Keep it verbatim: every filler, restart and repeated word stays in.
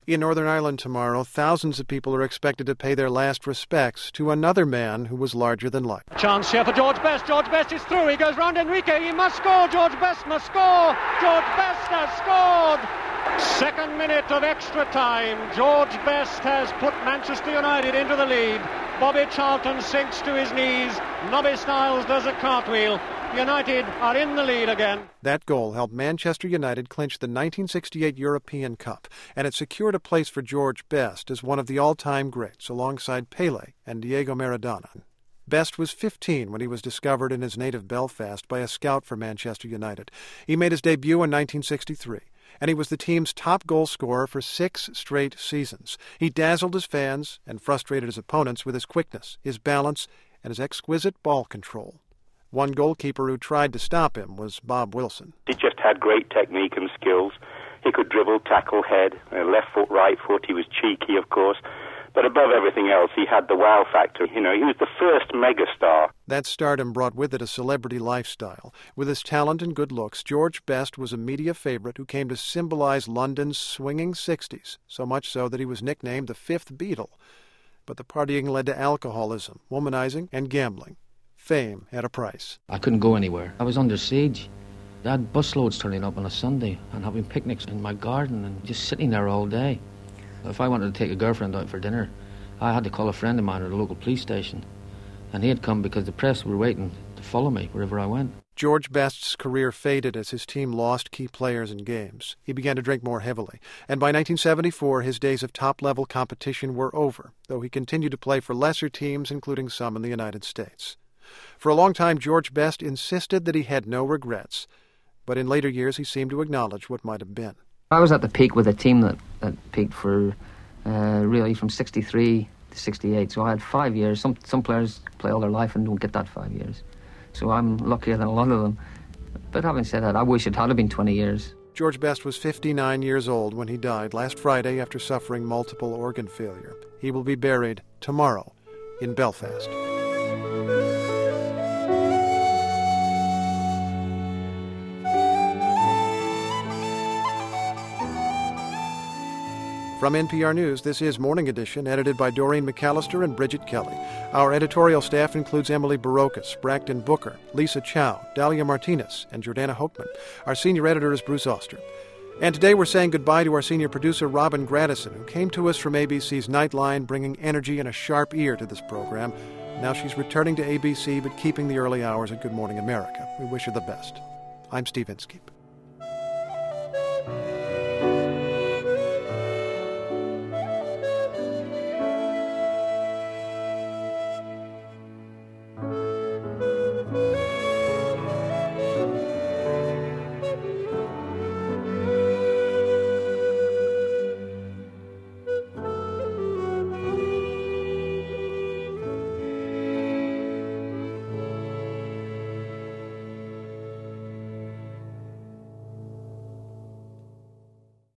In Northern Ireland tomorrow, thousands of people are expected to pay their last respects to another man who was larger than life. Chance here for George Best. George Best is through. He goes round Enrique. He must score. George Best must score. George Best has scored. Second minute of extra time. George Best has put Manchester United into the lead. Bobby Charlton sinks to his knees. Nobby Stiles does a cartwheel. United are in the lead again. That goal helped Manchester United clinch the nineteen sixty-eight European Cup, and it secured a place for George Best as one of the all-time greats alongside Pelé and Diego Maradona. Best was fifteen when he was discovered in his native Belfast by a scout for Manchester United. He made his debut in nineteen sixty-three, and he was the team's top goal scorer for six straight seasons. He dazzled his fans and frustrated his opponents with his quickness, his balance, and his exquisite ball control. One goalkeeper who tried to stop him was Bob Wilson. He just had great technique and skills. He could dribble, tackle, head, uh, left foot, right foot. He was cheeky, of course. But above everything else, he had the wow factor. You know, he was the first megastar. That stardom brought with it a celebrity lifestyle. With his talent and good looks, George Best was a media favorite who came to symbolize London's swinging sixties, so much so that he was nicknamed the Fifth Beatle. But the partying led to alcoholism, womanizing, and gambling. Fame had a price. I couldn't go anywhere. I was under siege. I had busloads turning up on a Sunday and having picnics in my garden and just sitting there all day. If I wanted to take a girlfriend out for dinner, I had to call a friend of mine at the local police station. And he had come because the press were waiting to follow me wherever I went. George Best's career faded as his team lost key players and games. He began to drink more heavily, and by nineteen seventy-four his days of top-level competition were over, though he continued to play for lesser teams, including some in the United States. For a long time, George Best insisted that he had no regrets, but in later years he seemed to acknowledge what might have been. I was at the peak with a team that, that peaked for uh, really from sixty-three to sixty-eight, so I had five years. Some some players play all their life and don't get that five years, so I'm luckier than a lot of them. But having said that, I wish it had been twenty years. George Best was fifty-nine years old when he died last Friday after suffering multiple organ failure. He will be buried tomorrow in Belfast. From N P R News, this is Morning Edition, edited by Doreen McAllister and Bridget Kelly. Our editorial staff includes Emily Barocas, Bracton Booker, Lisa Chow, Dahlia Martinez, and Jordana Hochman. Our senior editor is Bruce Oster. And today we're saying goodbye to our senior producer, Robin Gradison, who came to us from A B C's Nightline, bringing energy and a sharp ear to this program. Now she's returning to A B C, but keeping the early hours at Good Morning America. We wish her the best. I'm Steve Inskeep.